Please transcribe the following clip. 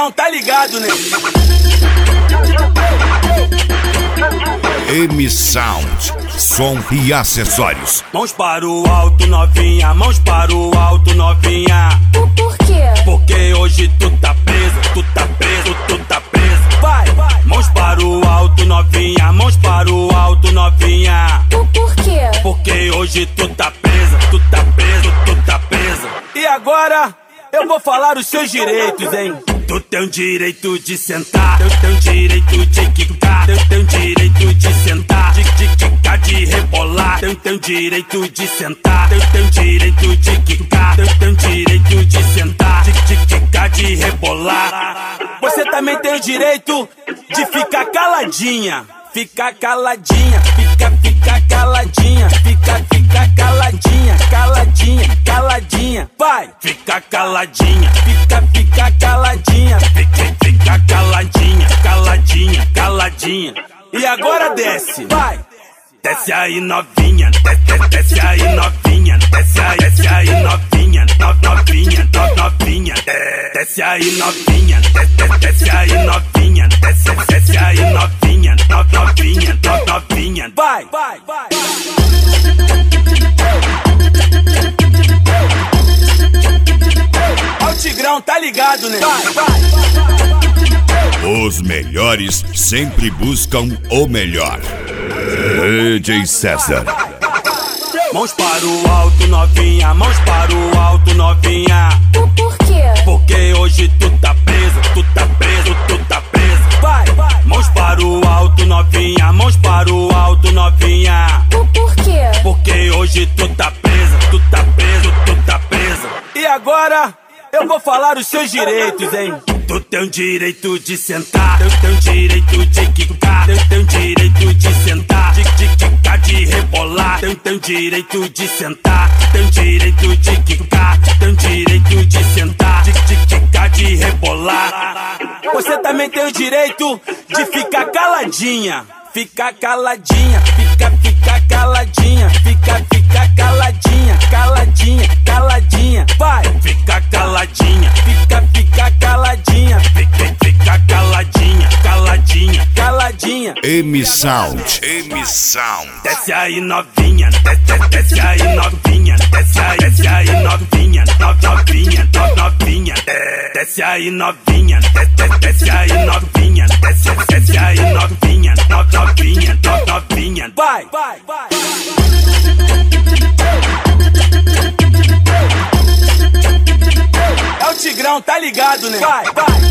Tigrão tá ligado, né? M-Sound, som e acessórios. Mãos para o alto, novinha, mãos para o alto, novinha. Por quê? Porque hoje tu tá preso, tu tá preso, tu tá preso. Vai! Mãos para o alto, novinha, mãos para o alto, novinha. Por quê? Porque hoje tu tá presa, tu tá preso, tu tá presa. E agora eu vou falar os seus direitos, hein? Tu tem o direito de sentar, tu tem o direito de quicar, tu tem o direito de sentar, de quicar, de rebolar, tu tem o direito de sentar, tu tem o direito de quicar, tu tem o direito de sentar, de quicar, de rebolar. Você também tem o direito de ficar caladinha. Fica caladinha, fica caladinha, fica caladinha, caladinha, caladinha, vai! Fica caladinha, fica caladinha, fica caladinha, caladinha, caladinha. E agora desce, vai! Desce aí novinha, desce aí novinha, desce aí novinha, novinha, novinha. Desce aí novinha, desce aí novinha, desce aí novinha, novinha, novinha. Vai, vai, vai. Ó o Tigrão, tá ligado, né? Vai, vai. Os melhores sempre buscam o melhor. DJ César. Mãos para o alto, novinha, mãos para o alto, novinha. Por quê? Porque hoje tu tá preso, tu tá preso, tu tá preso. Vai, vai. Mãos para o alto, novinha, mãos para o alto, novinha. Por quê? Porque hoje tu tá presa, tu tá preso, tu tá presa. E agora eu vou falar os seus direitos, hein? Tu tem o direito de sentar, tu tem o direito de quicar, tu tem o direito de sentar, de quicar, de rebolar, tu tem o direito de sentar, tu tem o direito de quicar, tu tem o direito de sentar, de quicar, de rebolar. Você também tem o direito de ficar caladinha. Fica caladinha, fica caladinha, fica caladinha, caladinha, caladinha, vai! Fica caladinha, fica caladinha, fica caladinha, caladinha, caladinha. M-Sound, M-Sound. Desce aí novinha, desce aí novinha, desce aí novinha, novinha, novinha. Desce aí novinha, desce aí novinha, desce aí novinha, novinha, novinha. Vai, vai, vai. É o Tigrão, tá ligado, né? Vai, vai.